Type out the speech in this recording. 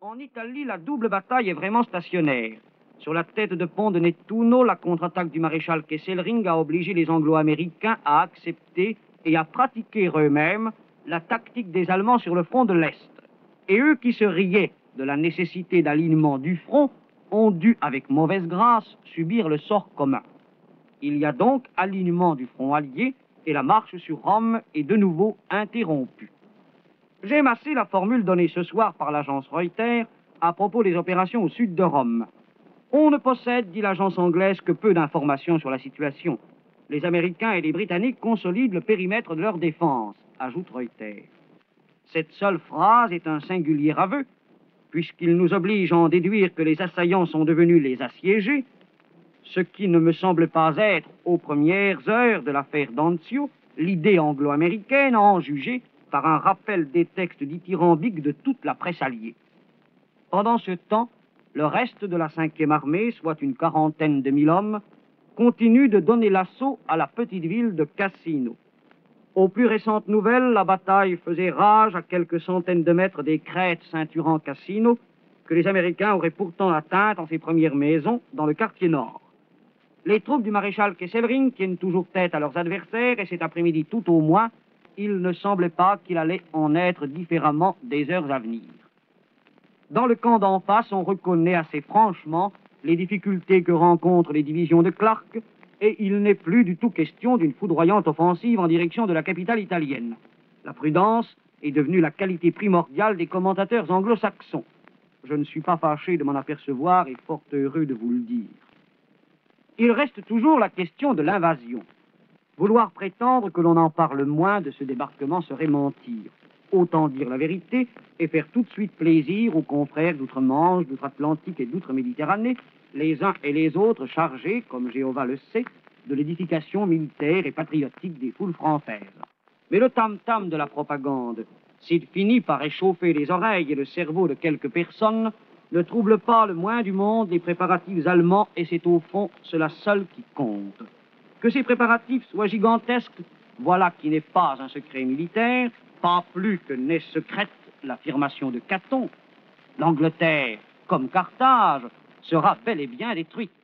En Italie, la double bataille est vraiment stationnaire. Sur la tête de pont de Nettuno, la contre-attaque du maréchal Kesselring a obligé les Anglo-Américains à accepter et à pratiquer eux-mêmes la tactique des Allemands sur le front de l'Est. Et eux qui se riaient de la nécessité d'alignement du front ont dû, avec mauvaise grâce, subir le sort commun. Il y a donc alignement du front allié et la marche sur Rome est de nouveau interrompue. J'ai massé la formule donnée ce soir par l'agence Reuters à propos des opérations au sud de Rome. On ne possède, dit l'agence anglaise, que peu d'informations sur la situation. Les Américains et les Britanniques consolident le périmètre de leur défense, ajoute Reuters. Cette seule phrase est un singulier aveu, puisqu'il nous oblige à en déduire que les assaillants sont devenus les assiégés, ce qui ne me semble pas être, aux premières heures de l'affaire d'Anzio, l'idée anglo-américaine à en juger par un rappel des textes dithyrambiques de toute la presse alliée. Pendant ce temps, le reste de la 5e armée, soit une quarantaine de 1000 hommes, continue de donner l'assaut à la petite ville de Cassino. Aux plus récentes nouvelles, la bataille faisait rage à quelques centaines de mètres des crêtes ceinturant Cassino, que les Américains auraient pourtant atteintes en ses premières maisons dans le quartier nord. Les troupes du maréchal Kesselring tiennent toujours tête à leurs adversaires et cet après-midi tout au moins, il ne semblait pas qu'il allait en être différemment des heures à venir. Dans le camp d'en face, on reconnaît assez franchement les difficultés que rencontrent les divisions de Clark et il n'est plus du tout question d'une foudroyante offensive en direction de la capitale italienne. La prudence est devenue la qualité primordiale des commentateurs anglo-saxons. Je ne suis pas fâché de m'en apercevoir et fort heureux de vous le dire. Il reste toujours la question de l'invasion. Vouloir prétendre que l'on en parle moins de ce débarquement serait mentir. Autant dire la vérité et faire tout de suite plaisir aux confrères d'outre-Manche, d'outre-Atlantique et d'outre-Méditerranée, les uns et les autres chargés, comme Jéhovah le sait, de l'édification militaire et patriotique des foules françaises. Mais le tam-tam de la propagande, s'il finit par réchauffer les oreilles et le cerveau de quelques personnes, ne trouble pas le moins du monde les préparatifs allemands et c'est au fond cela seul qui compte. Que ces préparatifs soient gigantesques, voilà qui n'est pas un secret militaire, pas plus que n'est secrète l'affirmation de Caton. L'Angleterre, comme Carthage, sera bel et bien détruite.